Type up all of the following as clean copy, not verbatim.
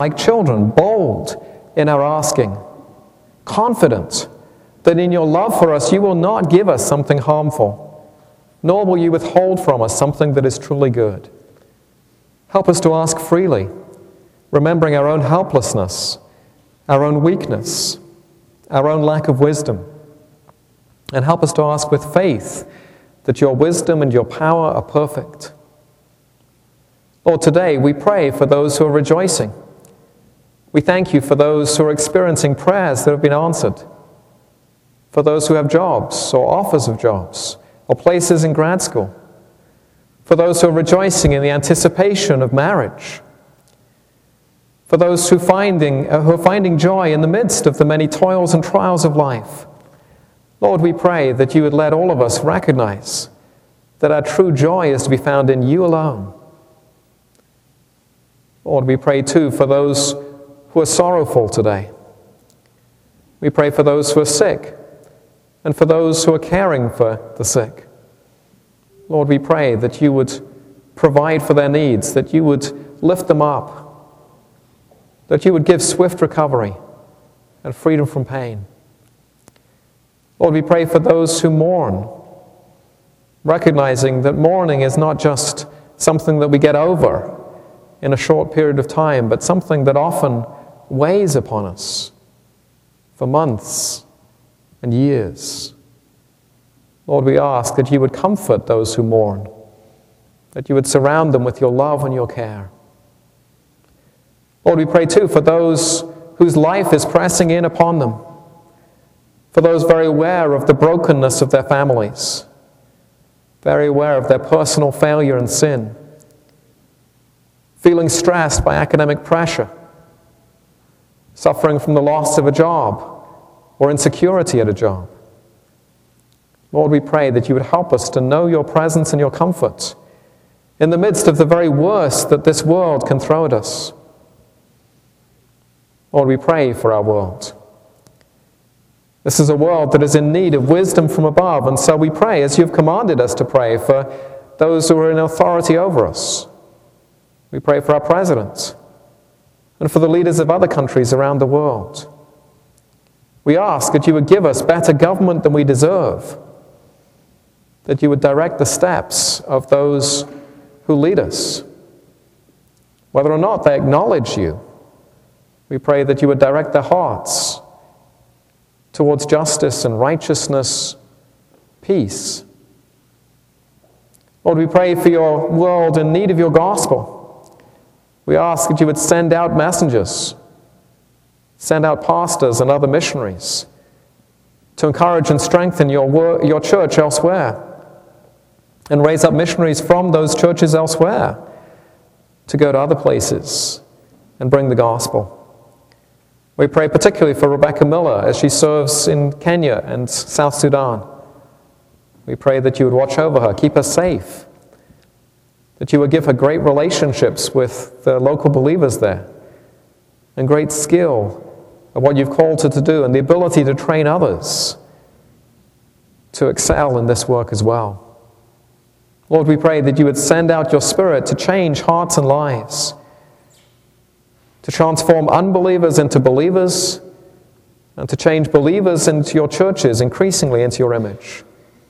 like children, bold in our asking, confident that in your love for us you will not give us something harmful, nor will you withhold from us something that is truly good. Help us to ask freely, remembering our own helplessness, our own weakness, our own lack of wisdom. And help us to ask with faith that your wisdom and your power are perfect. Lord, today we pray for those who are rejoicing. We thank you for those who are experiencing prayers that have been answered, for those who have jobs or offers of jobs or places in grad school, for those who are rejoicing in the anticipation of marriage, for those who are finding joy in the midst of the many toils and trials of life. Lord, we pray that you would let all of us recognize that our true joy is to be found in you alone. Lord, we pray too for those who are sorrowful today. We pray for those who are sick and for those who are caring for the sick. Lord, we pray that you would provide for their needs, that you would lift them up, that you would give swift recovery and freedom from pain. Lord, we pray for those who mourn, recognizing that mourning is not just something that we get over in a short period of time, but something that often weighs upon us for months and years. Lord, we ask that you would comfort those who mourn, that you would surround them with your love and your care. Lord, we pray too for those whose life is pressing in upon them, for those very aware of the brokenness of their families, very aware of their personal failure and sin, feeling stressed by academic pressure, suffering from the loss of a job or insecurity at a job. Lord, we pray that you would help us to know your presence and your comfort in the midst of the very worst that this world can throw at us. Lord, we pray for our world. This is a world that is in need of wisdom from above, and so we pray, as you've commanded us to pray, for those who are in authority over us. We pray for our president and for the leaders of other countries around the world. We ask that you would give us better government than we deserve, that you would direct the steps of those who lead us. Whether or not they acknowledge you, we pray that you would direct their hearts towards justice and righteousness, peace. Lord, we pray for your world in need of your gospel. We ask that you would send out messengers, send out pastors and other missionaries to encourage and strengthen your church elsewhere, and raise up missionaries from those churches elsewhere to go to other places and bring the gospel. We pray particularly for Rebecca Miller as she serves in Kenya and South Sudan. We pray that you would watch over her, keep her safe, that you would give her great relationships with the local believers there, and great skill at what you've called her to do, and the ability to train others to excel in this work as well. Lord, we pray that you would send out your Spirit to change hearts and lives, to transform unbelievers into believers, and to change believers into your churches increasingly into your image.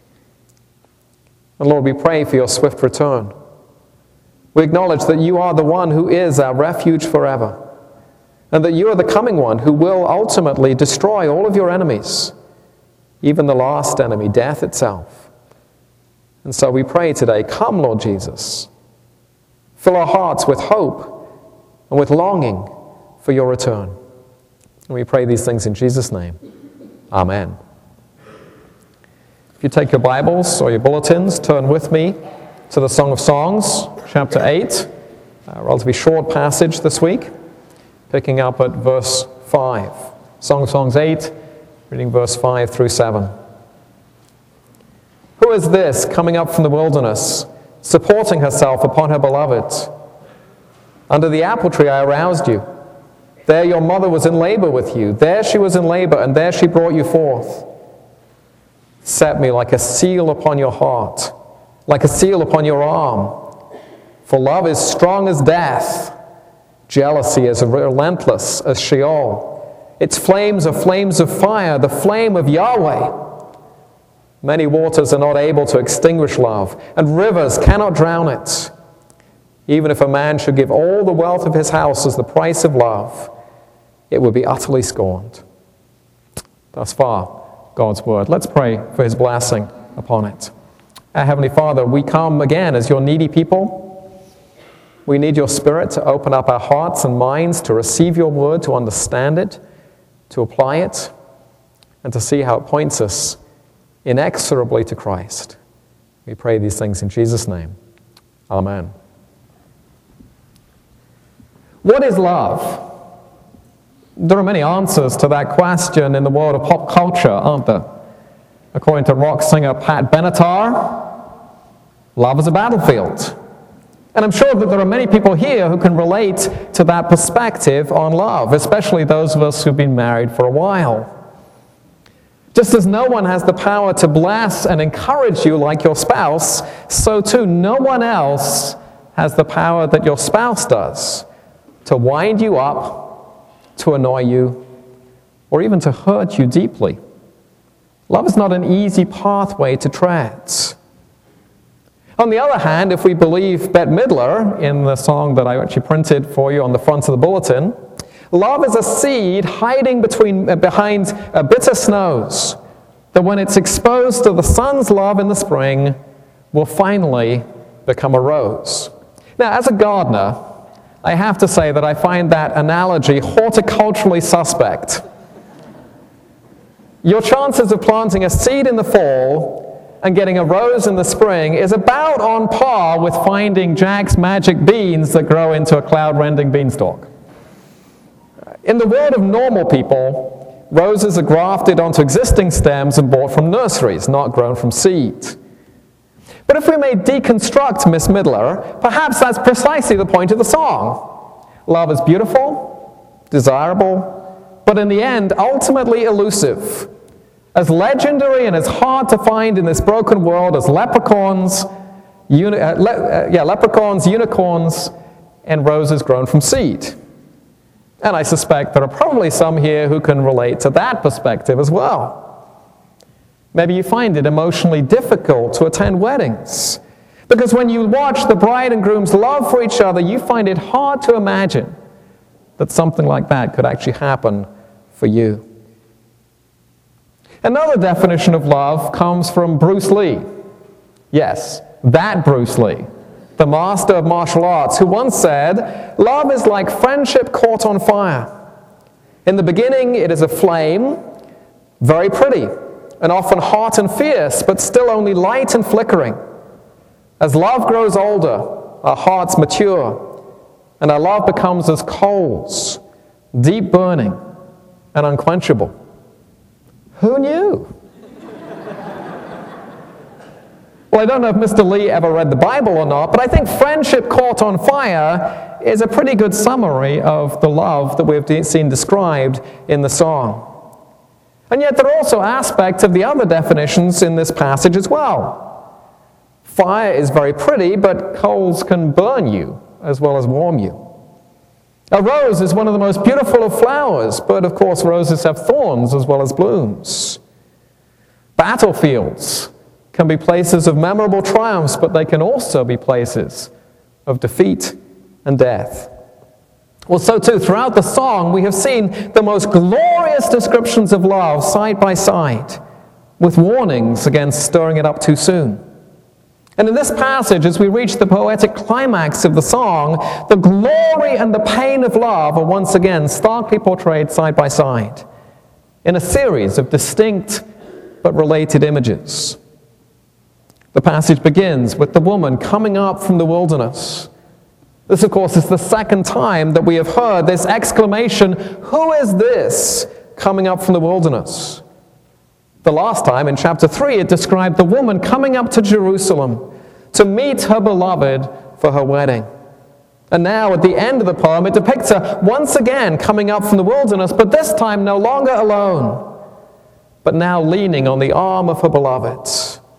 And Lord, we pray for your swift return. We acknowledge that you are the one who is our refuge forever, and that you are the coming one who will ultimately destroy all of your enemies, even the last enemy, death itself. And so we pray today, come, Lord Jesus. Fill our hearts with hope and with longing for your return. And we pray these things in Jesus' name. Amen. If you take your Bibles or your bulletins, turn with me to the Song of Songs, chapter 8, a relatively short passage this week, picking up at verse 5. Song of Songs 8, reading verse 5 through 7. Who is this coming up from the wilderness, supporting herself upon her beloved? Under the apple tree I aroused you. There your mother was in labor with you. There she was in labor, and there she brought you forth. Set me like a seal upon your heart, like a seal upon your arm. For love is strong as death. Jealousy is relentless as Sheol. Its flames are flames of fire, the flame of Yahweh. Many waters are not able to extinguish love, and rivers cannot drown it. Even if a man should give all the wealth of his house as the price of love, it would be utterly scorned. Thus far, God's word. Let's pray for his blessing upon it. Our Heavenly Father, we come again as your needy people. We need your Spirit to open up our hearts and minds to receive your word, to understand it, to apply it, and to see how it points us inexorably to Christ. We pray these things in Jesus' name. Amen. What is love? There are many answers to that question in the world of pop culture, aren't there? According to rock singer Pat Benatar, love is a battlefield. And I'm sure that there are many people here who can relate to that perspective on love, especially those of us who've been married for a while. Just as no one has the power to bless and encourage you like your spouse, so too no one else has the power that your spouse does to wind you up, to annoy you, or even to hurt you deeply. Love is not an easy pathway to tread. On the other hand, if we believe Bette Midler in the song that I actually printed for you on the front of the bulletin, love is a seed hiding behind bitter snows that when it's exposed to the sun's love in the spring will finally become a rose. Now, as a gardener, I have to say that I find that analogy horticulturally suspect. Your chances of planting a seed in the fall and getting a rose in the spring is about on par with finding Jack's magic beans that grow into a cloud-rending beanstalk. In the world of normal people, roses are grafted onto existing stems and bought from nurseries, not grown from seed. But if we may deconstruct Miss Midler, perhaps that's precisely the point of the song. Love is beautiful, desirable, but in the end, ultimately elusive. As legendary and as hard to find in this broken world as leprechauns, unicorns, and roses grown from seed. And I suspect there are probably some here who can relate to that perspective as well. Maybe you find it emotionally difficult to attend weddings, because when you watch the bride and groom's love for each other, you find it hard to imagine that something like that could actually happen for you. Another definition of love comes from Bruce Lee. Yes, that Bruce Lee, the master of martial arts, who once said, "Love is like friendship caught on fire. In the beginning, it is a flame, very pretty, and often hot and fierce, but still only light and flickering. As love grows older, our hearts mature, and our love becomes as coals, deep burning and unquenchable." Who knew? Well, I don't know if Mr. Lee ever read the Bible or not, but I think friendship caught on fire is a pretty good summary of the love that we've seen described in the song. And yet there are also aspects of the other definitions in this passage as well. Fire is very pretty, but coals can burn you as well as warm you. A rose is one of the most beautiful of flowers, but of course roses have thorns as well as blooms. Battlefields can be places of memorable triumphs, but they can also be places of defeat and death. Well, so too, throughout the song, we have seen the most glorious descriptions of love side by side, with warnings against stirring it up too soon. And in this passage, as we reach the poetic climax of the song, the glory and the pain of love are once again starkly portrayed side by side in a series of distinct but related images. The passage begins with the woman coming up from the wilderness. This, of course, is the second time that we have heard this exclamation, "Who is this coming up from the wilderness?" The last time, in chapter 3, it described the woman coming up to Jerusalem to meet her beloved for her wedding. And now, at the end of the poem, it depicts her once again coming up from the wilderness, but this time no longer alone, but now leaning on the arm of her beloved.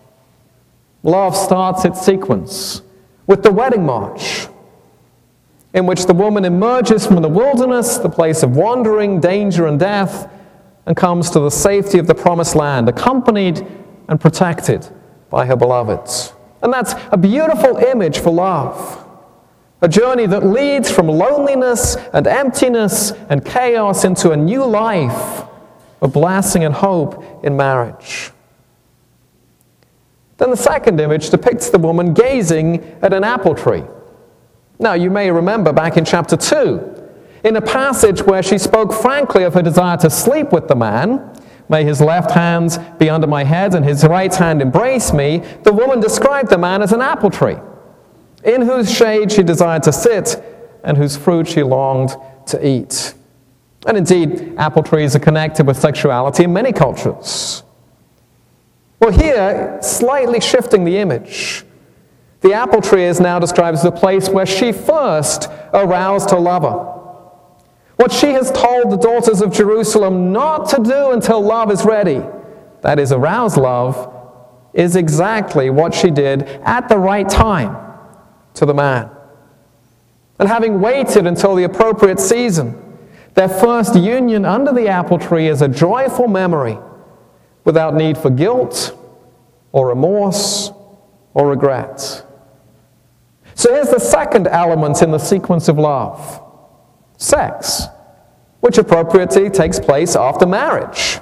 Love starts its sequence with the wedding march. in which the woman emerges from the wilderness, the place of wandering, danger, and death, and comes to the safety of the promised land, accompanied and protected by her beloved. And that's a beautiful image for love. A journey that leads from loneliness and emptiness and chaos into a new life of blessing and hope in marriage. Then the second image depicts the woman gazing at an apple tree. Now, you may remember back in chapter 2, in a passage where she spoke frankly of her desire to sleep with the man, "May his left hand be under my head and his right hand embrace me," the woman described the man as an apple tree, in whose shade she desired to sit and whose fruit she longed to eat. And indeed, apple trees are connected with sexuality in many cultures. Well, here, slightly shifting the image, the apple tree is now described as the place where she first aroused her lover. What she has told the daughters of Jerusalem not to do until love is ready, that is, arouse love, is exactly what she did at the right time to the man. And having waited until the appropriate season, their first union under the apple tree is a joyful memory without need for guilt or remorse or regret. So here's the second element in the sequence of love: sex, which appropriately takes place after marriage.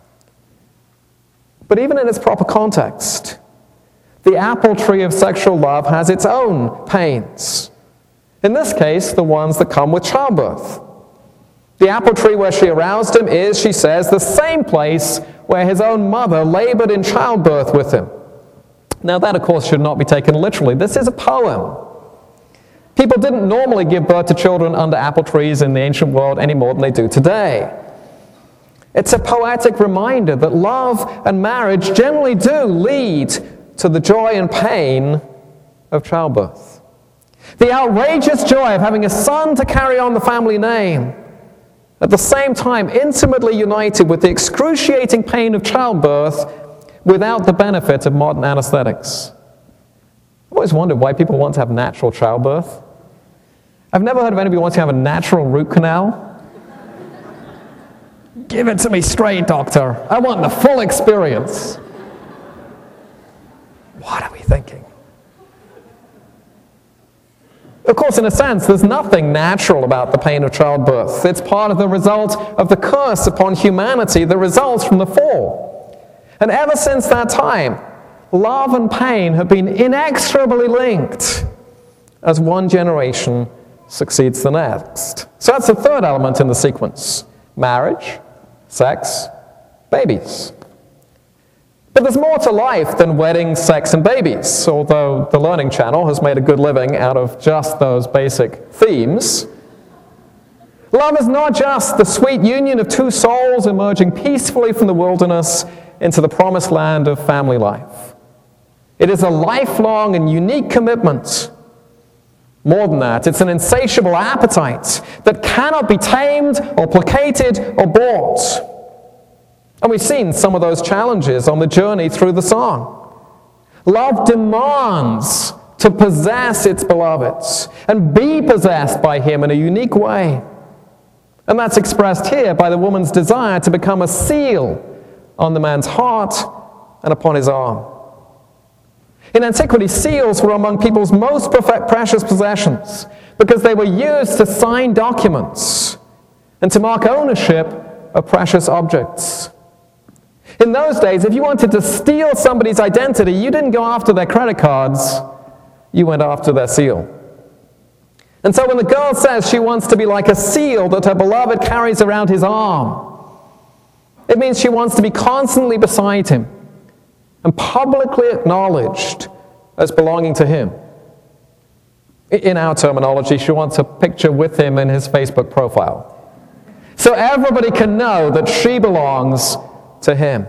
But even in its proper context, the apple tree of sexual love has its own pains. In this case, the ones that come with childbirth. The apple tree where she aroused him is, she says, the same place where his own mother labored in childbirth with him. Now that, of course, should not be taken literally. This is a poem. People didn't normally give birth to children under apple trees in the ancient world any more than they do today. It's a poetic reminder that love and marriage generally do lead to the joy and pain of childbirth. The outrageous joy of having a son to carry on the family name, at the same time intimately united with the excruciating pain of childbirth without the benefit of modern anesthetics. I've always wondered why people want to have natural childbirth. I've never heard of anybody wanting to have a natural root canal. Give it to me straight, doctor. I want the full experience. What are we thinking? Of course, in a sense, there's nothing natural about the pain of childbirth. It's part of the result of the curse upon humanity that results from the fall. And ever since that time, love and pain have been inexorably linked as one generation succeeds the next. So that's the third element in the sequence: marriage, sex, babies. But there's more to life than weddings, sex, and babies, although the Learning Channel has made a good living out of just those basic themes. Love is not just the sweet union of two souls emerging peacefully from the wilderness into the promised land of family life. It is a lifelong and unique commitment. More than that, it's an insatiable appetite that cannot be tamed or placated or bought. And we've seen some of those challenges on the journey through the song. Love demands to possess its beloveds and be possessed by him in a unique way. And that's expressed here by the woman's desire to become a seal on the man's heart and upon his arm. In antiquity, seals were among people's most precious possessions because they were used to sign documents and to mark ownership of precious objects. In those days, if you wanted to steal somebody's identity, you didn't go after their credit cards, you went after their seal. And so when the girl says she wants to be like a seal that her beloved carries around his arm, it means she wants to be constantly beside him and publicly acknowledged as belonging to him. In our terminology, she wants a picture with him in his Facebook profile, so everybody can know that she belongs to him.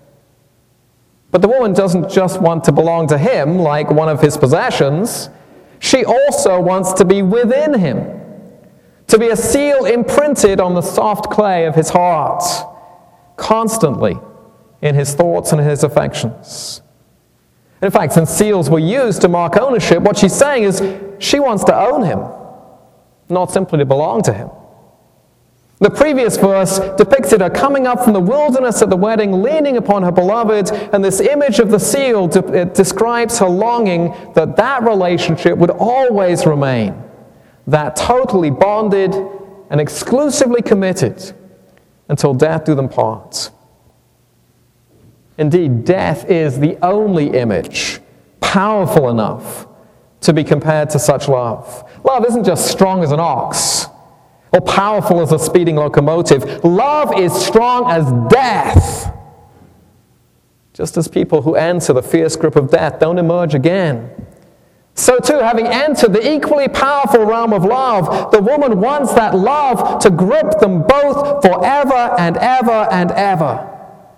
But the woman doesn't just want to belong to him like one of his possessions. She also wants to be within him, to be a seal imprinted on the soft clay of his heart, constantly in his thoughts and his affections. In fact, since seals were used to mark ownership, what she's saying is she wants to own him. not simply to belong to him. The previous verse depicted her coming up from the wilderness at the wedding, leaning upon her beloved, and this image of the seal it describes her longing that that relationship would always remain, that totally bonded and exclusively committed until death do them part. Indeed, death is the only image powerful enough to be compared to such love. Love isn't just strong as an ox or powerful as a speeding locomotive. Love is strong as death. Just as people who enter the fierce grip of death don't emerge again, so too, having entered the equally powerful realm of love, the woman wants that love to grip them both forever and ever and ever.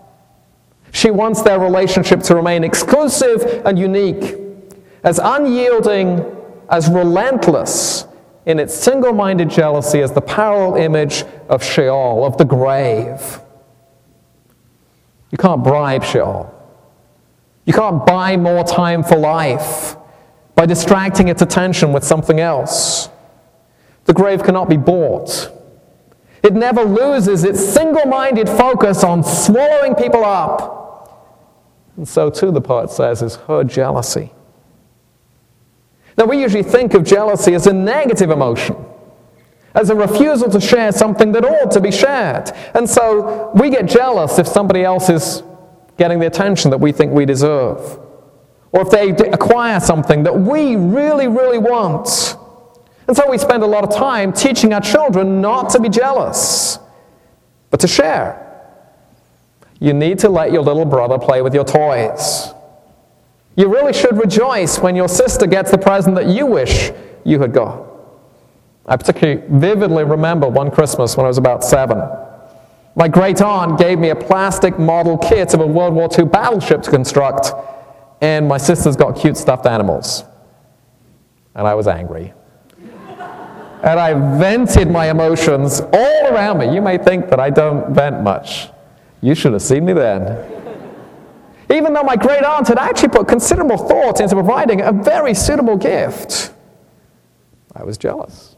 She wants their relationship to remain exclusive and unique, as unyielding, as relentless in its single-minded jealousy as the parallel image of Sheol, of the grave. You can't bribe Sheol. You can't buy more time for life by distracting its attention with something else. The grave cannot be bought. It never loses its single-minded focus on swallowing people up. And so too, the poet says, is her jealousy. Now, we usually think of jealousy as a negative emotion, as a refusal to share something that ought to be shared. And so we get jealous if somebody else is getting the attention that we think we deserve, or if they acquire something that we really, really want. And so we spend a lot of time teaching our children not to be jealous, but to share. You need to let your little brother play with your toys. You really should rejoice when your sister gets the present that you wish you had got. I particularly vividly remember one Christmas when I was about 7. My great aunt gave me a plastic model kit of a World War II battleship to construct, and my sisters got cute stuffed animals. And I was angry. And I vented my emotions all around me. You may think that I don't vent much. You should have seen me then. Even though my great aunt had actually put considerable thought into providing a very suitable gift, I was jealous.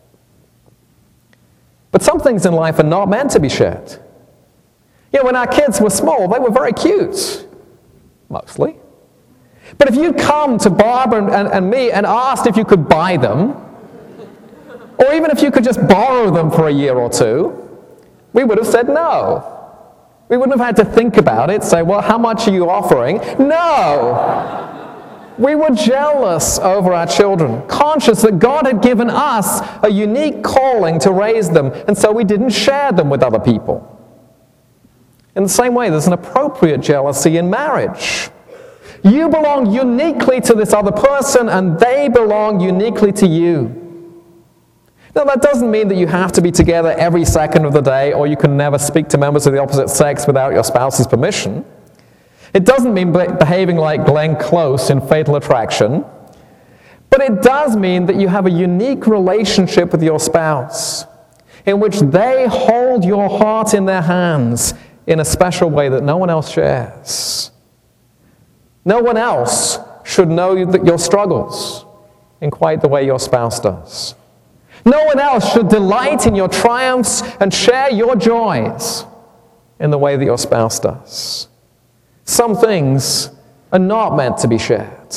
But some things in life are not meant to be shared. You know, when our kids were small, they were very cute, mostly. But if you'd come to Barbara and me and asked if you could buy them, or even if you could just borrow them for a year or two, we would have said no. We wouldn't have had to think about it, say, well, how much are you offering? No! We were jealous over our children, conscious that God had given us a unique calling to raise them, and so we didn't share them with other people. In the same way, there's an appropriate jealousy in marriage. You belong uniquely to this other person, and they belong uniquely to you. Now, that doesn't mean that you have to be together every second of the day, or you can never speak to members of the opposite sex without your spouse's permission. It doesn't mean behaving like Glenn Close in Fatal Attraction. But it does mean that you have a unique relationship with your spouse, in which they hold your heart in their hands in a special way that no one else shares. No one else should know your struggles in quite the way your spouse does. No one else should delight in your triumphs and share your joys in the way that your spouse does. Some things are not meant to be shared.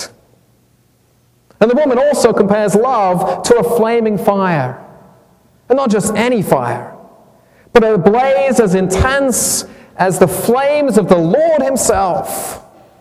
And the woman also compares love to a flaming fire. And not just any fire, but a blaze as intense as the flames of the Lord himself.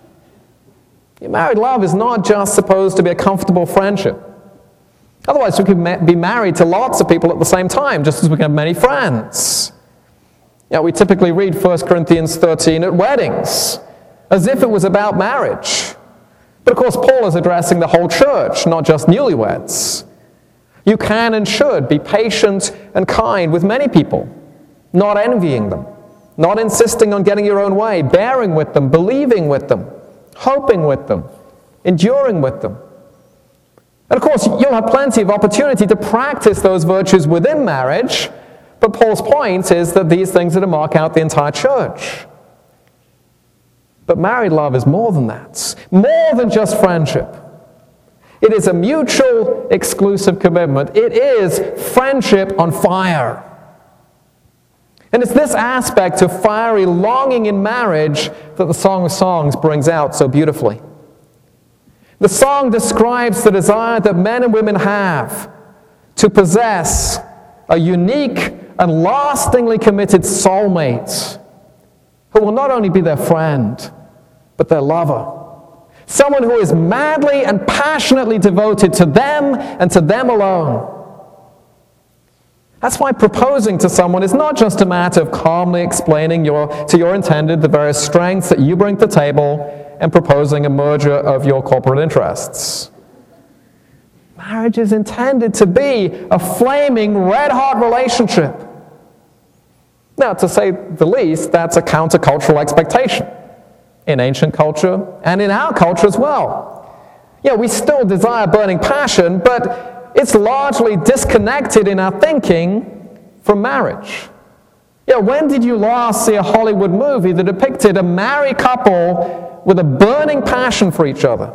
Your married love is not just supposed to be a comfortable friendship. Otherwise, we could be married to lots of people at the same time, just as we can have many friends. You know, we typically read 1 Corinthians 13 at weddings, as if it was about marriage. But of course, Paul is addressing the whole church, not just newlyweds. You can and should be patient and kind with many people, not envying them, not insisting on getting your own way, bearing with them, believing with them, hoping with them, enduring with them. And of course, you'll have plenty of opportunity to practice those virtues within marriage, but Paul's point is that these things are to mark out the entire church. But married love is more than that, more than just friendship. It is a mutual, exclusive commitment. It is friendship on fire. And it's this aspect of fiery longing in marriage that the Song of Songs brings out so beautifully. The song describes the desire that men and women have to possess a unique and lastingly committed soulmate who will not only be their friend, but their lover. Someone who is madly and passionately devoted to them and to them alone. That's why proposing to someone is not just a matter of calmly explaining to your intended the various strengths that you bring to the table and proposing a merger of your corporate interests. Marriage is intended to be a flaming, red-hot relationship. Now, to say the least, that's a countercultural expectation in ancient culture and in our culture as well. Yeah, we still desire burning passion, but it's largely disconnected in our thinking from marriage. Yeah, when did you last see a Hollywood movie that depicted a married couple with a burning passion for each other?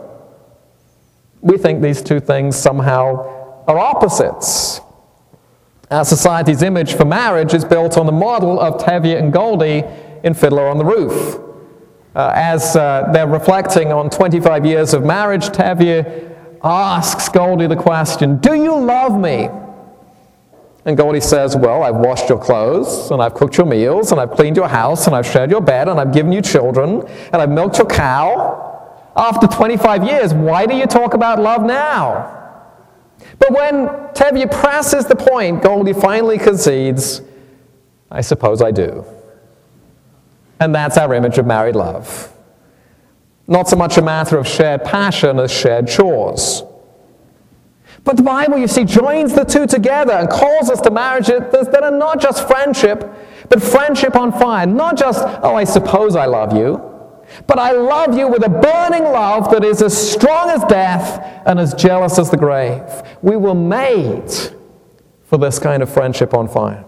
We think these two things somehow are opposites. Our society's image for marriage is built on the model of Tevye and Goldie in Fiddler on the Roof. As they're reflecting on 25 years of marriage, Tevye asks Goldie the question, "Do you love me?" And Goldie says, "Well, I've washed your clothes, and I've cooked your meals, and I've cleaned your house, and I've shared your bed, and I've given you children, and I've milked your cow. After 25 years, why do you talk about love now?" But when Tevye presses the point, Goldie finally concedes, "I suppose I do." And that's our image of married love. Not so much a matter of shared passion as shared chores. But the Bible, you see, joins the two together and calls us to marriages that are not just friendship, but friendship on fire. Not just, "Oh, I suppose I love you," but "I love you with a burning love that is as strong as death and as jealous as the grave." We were made for this kind of friendship on fire.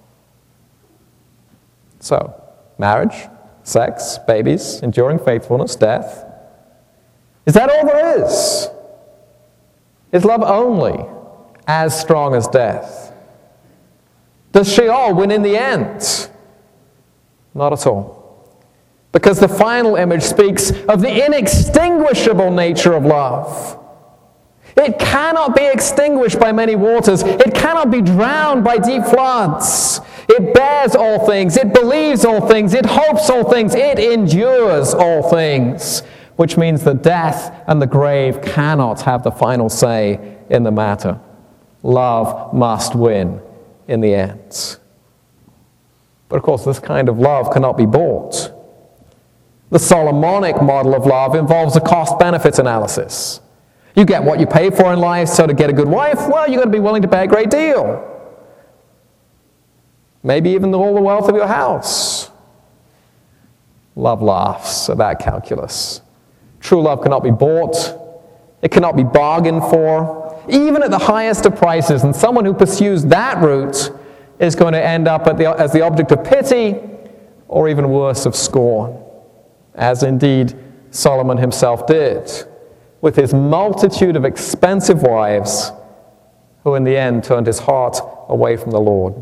So, marriage, sex, babies, enduring faithfulness, death. Is that all there is? Is love only as strong as death? Does Sheol win in the end? Not at all. Because the final image speaks of the inextinguishable nature of love. It cannot be extinguished by many waters. It cannot be drowned by deep floods. It bears all things. It believes all things. It hopes all things. It endures all things. Which means that death and the grave cannot have the final say in the matter. Love must win in the end. But of course, this kind of love cannot be bought. The Solomonic model of love involves a cost-benefit analysis. You get what you pay for in life, so to get a good wife, well, you're going to be willing to pay a great deal. Maybe even all the wealth of your house. Love laughs at that calculus. True love cannot be bought. It cannot be bargained for, even at the highest of prices. And someone who pursues that route is going to end up as the object of pity, or even worse, of scorn, as indeed Solomon himself did, with his multitude of expensive wives, who in the end turned his heart away from the Lord.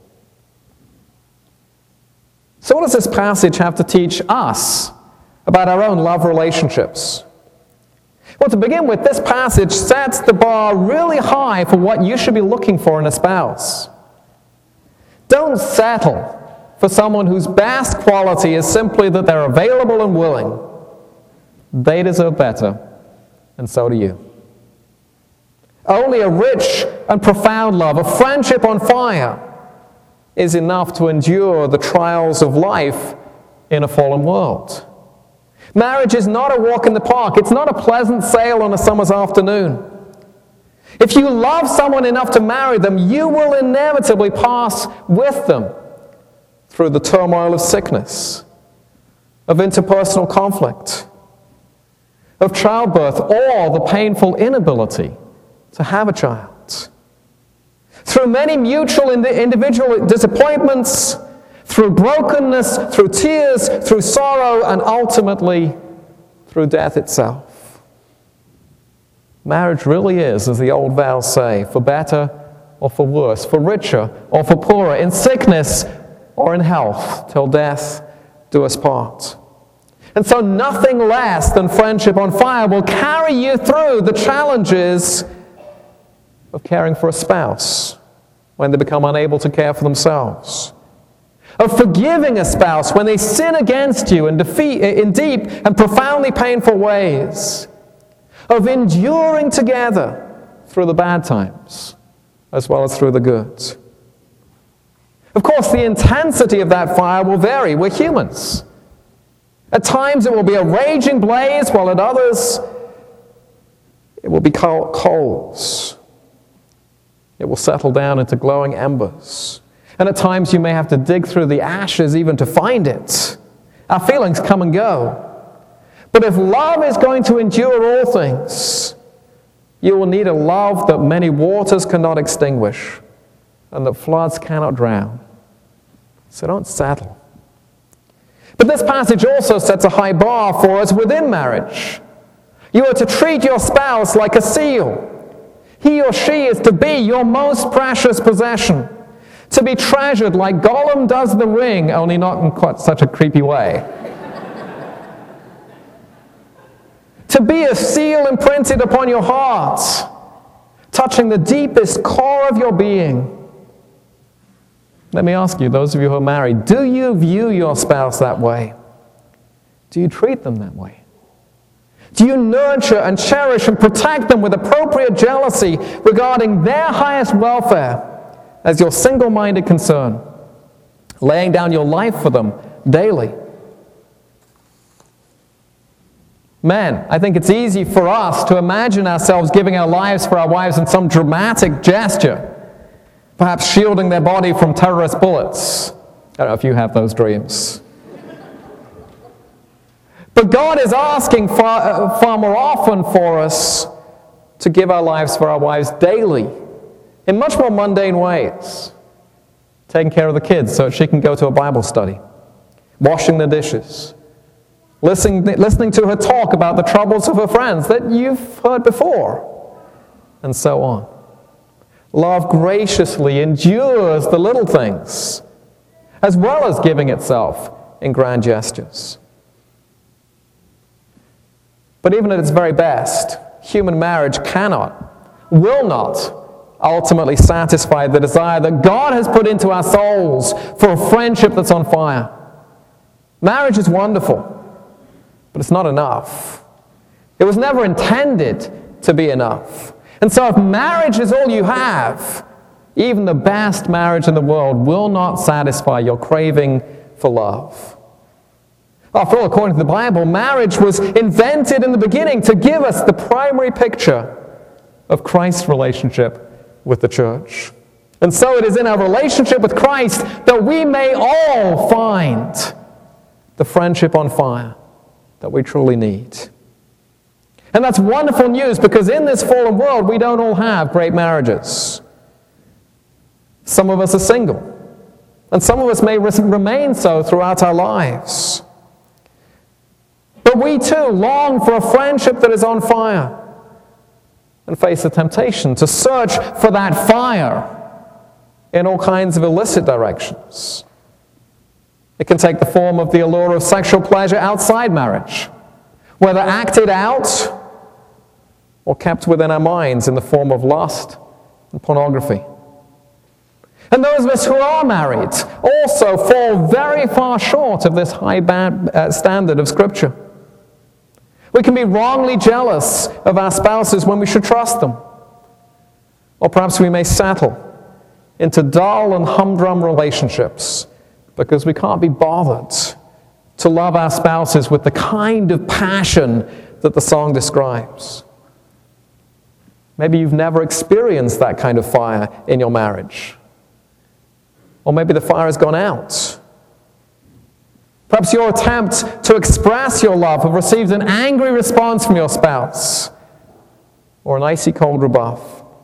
So what does this passage have to teach us about our own love relationships? Well, to begin with, this passage sets the bar really high for what you should be looking for in a spouse. Don't settle for someone whose best quality is simply that they're available and willing. They deserve better, and so do you. Only a rich and profound love, a friendship on fire, is enough to endure the trials of life in a fallen world. Marriage is not a walk in the park. It's not a pleasant sail on a summer's afternoon. If you love someone enough to marry them, you will inevitably pass with them through the turmoil of sickness, of interpersonal conflict, of childbirth, or the painful inability to have a child. Through many mutual individual disappointments, through brokenness, through tears, through sorrow, and ultimately through death itself. Marriage really is, as the old vows say, for better or for worse, for richer or for poorer, in sickness or in health, till death do us part. And so nothing less than friendship on fire will carry you through the challenges of caring for a spouse when they become unable to care for themselves, of forgiving a spouse when they sin against you in deep and profoundly painful ways, of enduring together through the bad times as well as through the good. Of course, the intensity of that fire will vary. We're humans. At times it will be a raging blaze, while at others it will be coals. It will settle down into glowing embers. And at times you may have to dig through the ashes even to find it. Our feelings come and go. But if love is going to endure all things, you will need a love that many waters cannot extinguish and that floods cannot drown. So don't settle. But this passage also sets a high bar for us within marriage. You are to treat your spouse like a seal. He or she is to be your most precious possession, to be treasured like Gollum does the ring, only not in quite such a creepy way. To be a seal imprinted upon your heart, touching the deepest core of your being. Let me ask you, those of you who are married, do you view your spouse that way? Do you treat them that way? Do you nurture and cherish and protect them with appropriate jealousy regarding their highest welfare as your single-minded concern, laying down your life for them daily? Men, I think it's easy for us to imagine ourselves giving our lives for our wives in some dramatic gesture, perhaps shielding their body from terrorist bullets. I don't know if you have those dreams. But God is asking far more often for us to give our lives for our wives daily, in much more mundane ways. Taking care of the kids so that she can go to a Bible study, washing the dishes, listening to her talk about the troubles of her friends that you've heard before, and so on. Love graciously endures the little things, as well as giving itself in grand gestures. But even at its very best, human marriage will not ultimately satisfy the desire that God has put into our souls for a friendship that's on fire. Marriage is wonderful, but it's not enough. It was never intended to be enough. And so if marriage is all you have, even the best marriage in the world will not satisfy your craving for love. After all, according to the Bible, marriage was invented in the beginning to give us the primary picture of Christ's relationship with the church. And so it is in our relationship with Christ that we may all find the friendship on fire that we truly need. And that's wonderful news, because in this fallen world, we don't all have great marriages. Some of us are single, and some of us may remain so throughout our lives. But we too long for a friendship that is on fire and face the temptation to search for that fire in all kinds of illicit directions. It can take the form of the allure of sexual pleasure outside marriage, whether acted out or kept within our minds in the form of lust and pornography. And those of us who are married also fall very far short of this high standard of Scripture. We can be wrongly jealous of our spouses when we should trust them. Or perhaps we may settle into dull and humdrum relationships because we can't be bothered to love our spouses with the kind of passion that the song describes. Maybe you've never experienced that kind of fire in your marriage. Or maybe the fire has gone out. Perhaps your attempt to express your love have received an angry response from your spouse, or an icy cold rebuff.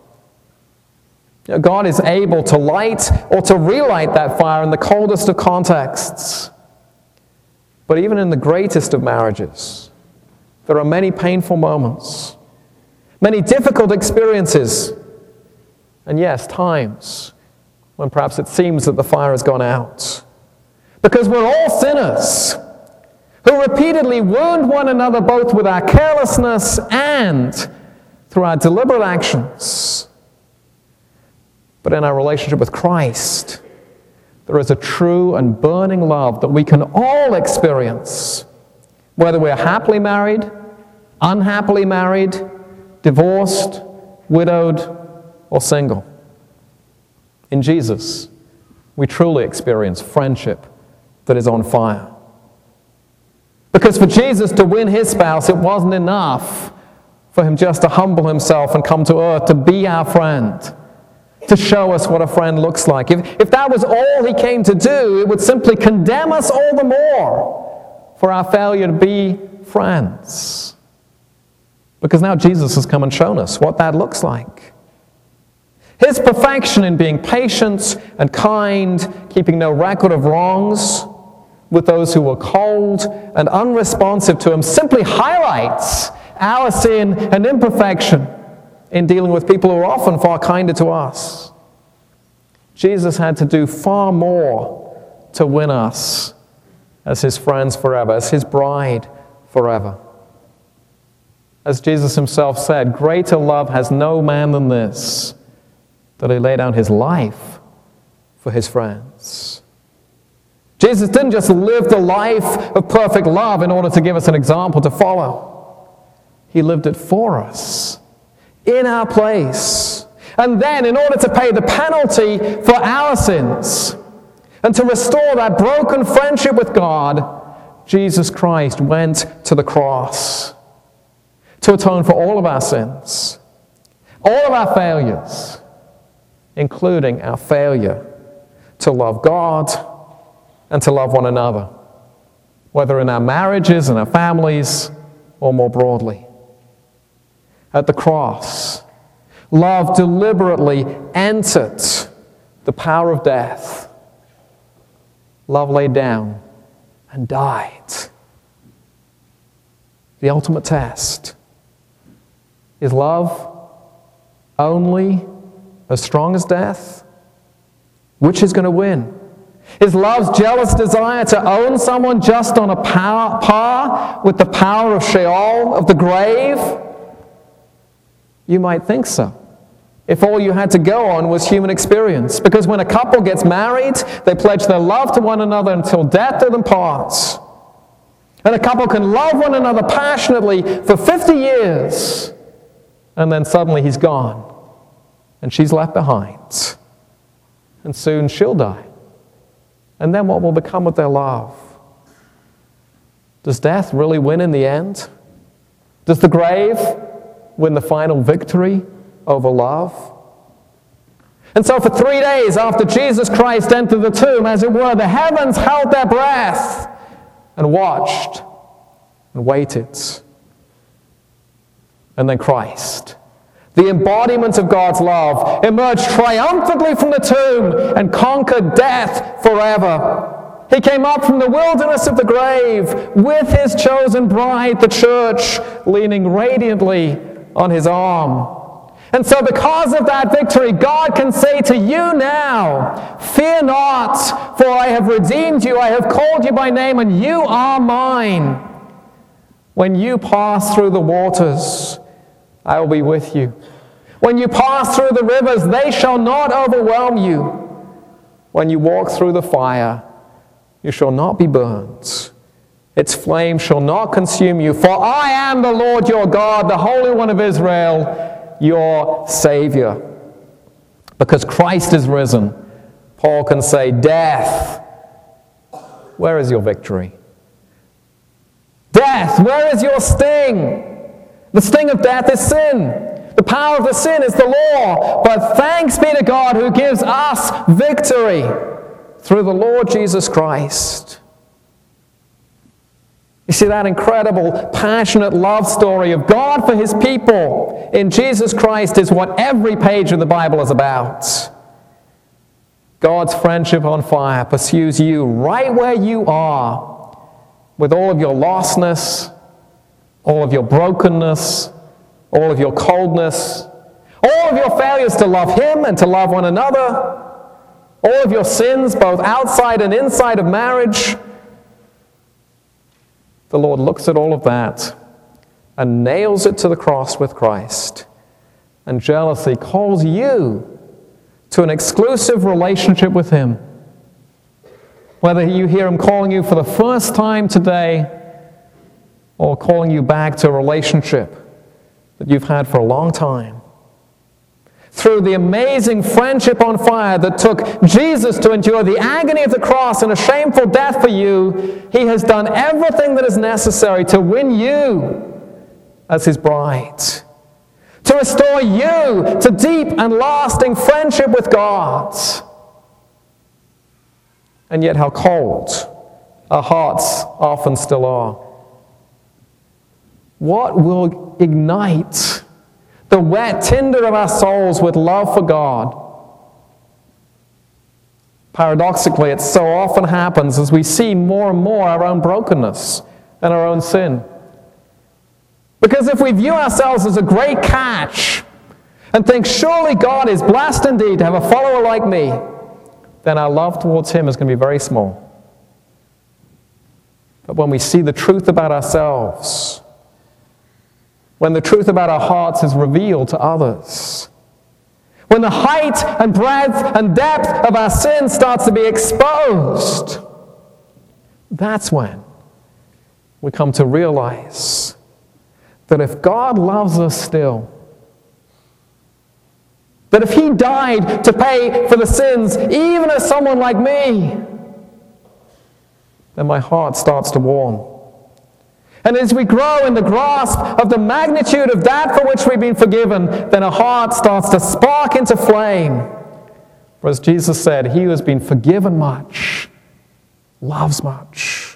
God is able to light or to relight that fire in the coldest of contexts. But even in the greatest of marriages, there are many painful moments. many difficult experiences, and yes, times when perhaps it seems that the fire has gone out. Because we're all sinners who repeatedly wound one another both with our carelessness and through our deliberate actions. But in our relationship with Christ, there is a true and burning love that we can all experience, whether we're happily married, unhappily married, divorced, widowed, or single. In Jesus, we truly experience friendship that is on fire. Because for Jesus to win his spouse, it wasn't enough for him just to humble himself and come to earth to be our friend, to show us what a friend looks like. If that was all he came to do, it would simply condemn us all the more for our failure to be friends. Because now Jesus has come and shown us what that looks like. His perfection in being patient and kind, keeping no record of wrongs with those who were cold and unresponsive to him, simply highlights our sin and imperfection in dealing with people who are often far kinder to us. Jesus had to do far more to win us as his friends forever, as his bride forever. As Jesus himself said, greater love has no man than this, that he lay down his life for his friends. Jesus didn't just live the life of perfect love in order to give us an example to follow. He lived it for us, in our place. And then, in order to pay the penalty for our sins and to restore that broken friendship with God, Jesus Christ went to the cross to atone for all of our sins, all of our failures, including our failure to love God and to love one another, whether in our marriages, in our families, or more broadly. At the cross, love deliberately entered the power of death. Love laid down and died. The ultimate test. Is love only as strong as death? Which is going to win? Is love's jealous desire to own someone just on a par with the power of Sheol, of the grave? You might think so, if all you had to go on was human experience. Because when a couple gets married, they pledge their love to one another until death do them parts. And a couple can love one another passionately for 50 years, and then suddenly he's gone, and she's left behind. And soon she'll die. And then what will become of their love? Does death really win in the end? Does the grave win the final victory over love? And so for 3 days after Jesus Christ entered the tomb, as it were, the heavens held their breath and watched and waited. And then Christ, the embodiment of God's love, emerged triumphantly from the tomb and conquered death forever. He came up from the wilderness of the grave with his chosen bride, the church, leaning radiantly on his arm. And so because of that victory, God can say to you now, fear not, for I have redeemed you, I have called you by name, and you are mine. When you pass through the waters, I will be with you. When you pass through the rivers, they shall not overwhelm you. When you walk through the fire, you shall not be burnt. Its flame shall not consume you. For I am the Lord your God, the Holy One of Israel, your Savior. Because Christ is risen, Paul can say, death, where is your victory? Death, where is your sting? The sting of death is sin. The power of the sin is the law. But thanks be to God who gives us victory through the Lord Jesus Christ. You see, that incredible, passionate love story of God for his people in Jesus Christ is what every page of the Bible is about. God's friendship on fire pursues you right where you are, with all of your lostness, all of your brokenness, all of your coldness, all of your failures to love Him and to love one another, all of your sins, both outside and inside of marriage. The Lord looks at all of that and nails it to the cross with Christ, and jealously calls you to an exclusive relationship with Him. Whether you hear Him calling you for the first time today or calling you back to a relationship that you've had for a long time. Through the amazing friendship on fire that took Jesus to endure the agony of the cross and a shameful death for you, He has done everything that is necessary to win you as His bride, to restore you to deep and lasting friendship with God. And yet how cold our hearts often still are. What will ignite the wet tinder of our souls with love for God? Paradoxically, it so often happens as we see more and more our own brokenness and our own sin. Because if we view ourselves as a great catch and think, surely God is blessed indeed to have a follower like me, then our love towards Him is going to be very small. But when we see the truth about ourselves, when the truth about our hearts is revealed to others, when the height and breadth and depth of our sin starts to be exposed, that's when we come to realize that if God loves us still, that if He died to pay for the sins, even of someone like me, then my heart starts to warm. And as we grow in the grasp of the magnitude of that for which we've been forgiven, then our heart starts to spark into flame. For as Jesus said, he who has been forgiven much loves much.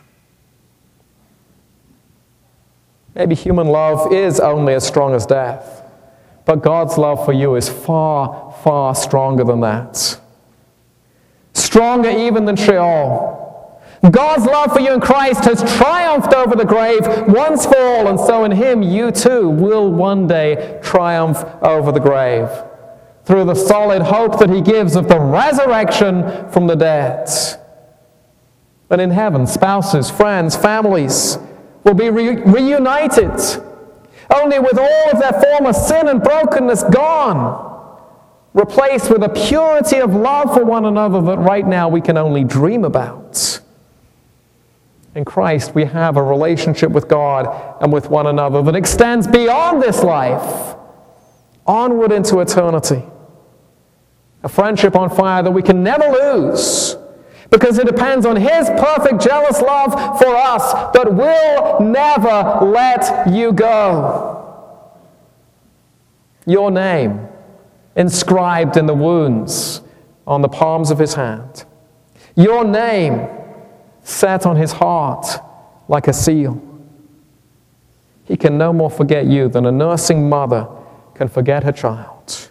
Maybe human love is only as strong as death, but God's love for you is far, far stronger than that. Stronger even than Sheol. God's love for you in Christ has triumphed over the grave once for all, and so in Him you too will one day triumph over the grave through the solid hope that He gives of the resurrection from the dead. And in heaven, spouses, friends, families will be reunited, only with all of their former sin and brokenness gone, replaced with a purity of love for one another that right now we can only dream about. In Christ, we have a relationship with God and with one another that extends beyond this life, onward into eternity. A friendship on fire that we can never lose, because it depends on His perfect, jealous love for us that will never let you go. Your name inscribed in the wounds on the palms of His hand. Your name set on His heart like a seal. He can no more forget you than a nursing mother can forget her child.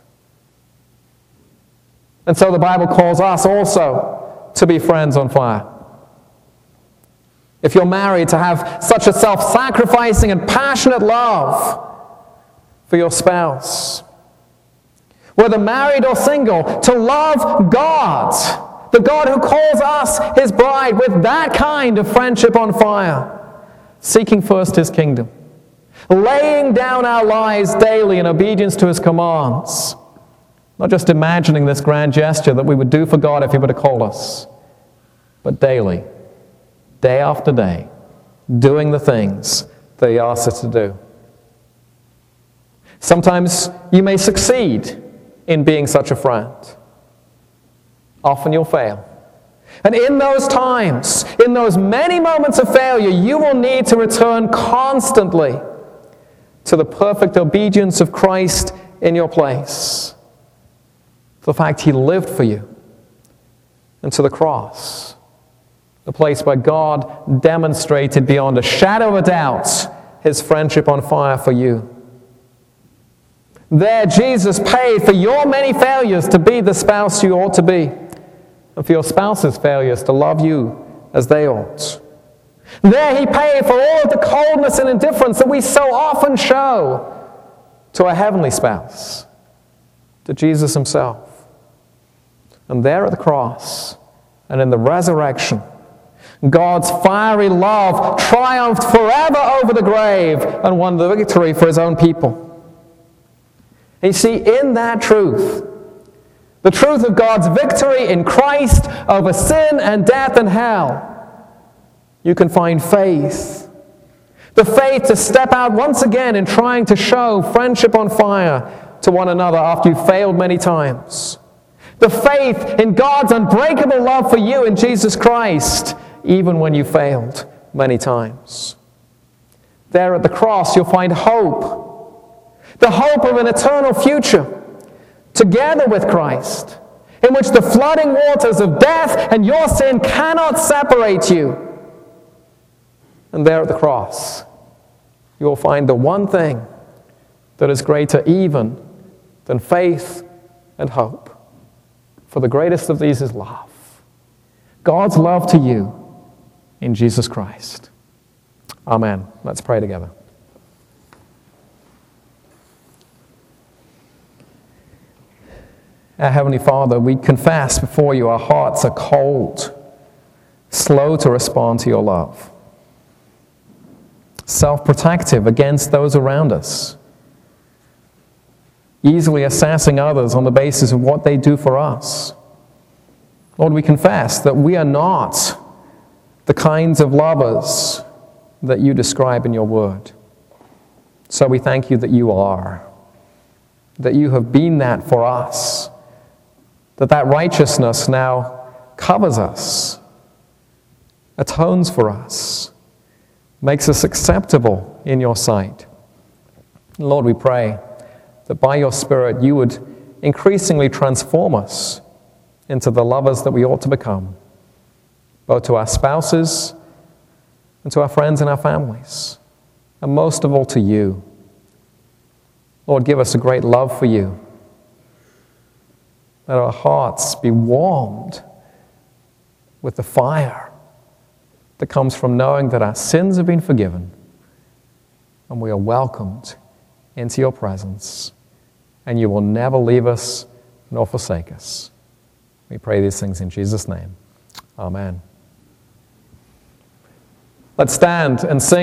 And so the Bible calls us also to be friends on fire. If you're married, to have such a self-sacrificing and passionate love for your spouse. Whether married or single, to love God, the God who calls us His bride, with that kind of friendship on fire, seeking first His kingdom, laying down our lives daily in obedience to His commands, not just imagining this grand gesture that we would do for God if He were to call us, but daily, day after day, doing the things that He asks us to do. Sometimes you may succeed in being such a friend. Often you'll fail. And in those times, in those many moments of failure, you will need to return constantly to the perfect obedience of Christ in your place. To the fact He lived for you. And to the cross. The place where God demonstrated beyond a shadow of a doubt His friendship on fire for you. There, Jesus paid for your many failures to be the spouse you ought to be, and for your spouse's failures to love you as they ought. There, He paid for all of the coldness and indifference that we so often show to our heavenly spouse, to Jesus himself. And there at the cross and in the resurrection, God's fiery love triumphed forever over the grave and won the victory for his own people. And you see, in that truth, the truth of God's victory in Christ over sin and death and hell, you can find faith. The faith to step out once again in trying to show friendship on fire to one another after you've failed many times. The faith in God's unbreakable love for you in Jesus Christ, even when you failed many times. There at the cross, you'll find hope. The hope of an eternal future, together with Christ, in which the flooding waters of death and your sin cannot separate you. And there at the cross, you will find the one thing that is greater even than faith and hope. For the greatest of these is love. God's love to you in Jesus Christ. Amen. Let's pray together. Our Heavenly Father, we confess before you our hearts are cold, slow to respond to your love, self-protective against those around us, easily assessing others on the basis of what they do for us. Lord, we confess that we are not the kinds of lovers that you describe in your word. So we thank you that you are, that you have been that for us, that righteousness now covers us, atones for us, makes us acceptable in your sight. Lord, we pray that by your Spirit you would increasingly transform us into the lovers that we ought to become, both to our spouses and to our friends and our families, and most of all to you. Lord, give us a great love for you. Let our hearts be warmed with the fire that comes from knowing that our sins have been forgiven and we are welcomed into your presence, and you will never leave us nor forsake us. We pray these things in Jesus' name. Amen. Let's stand and sing.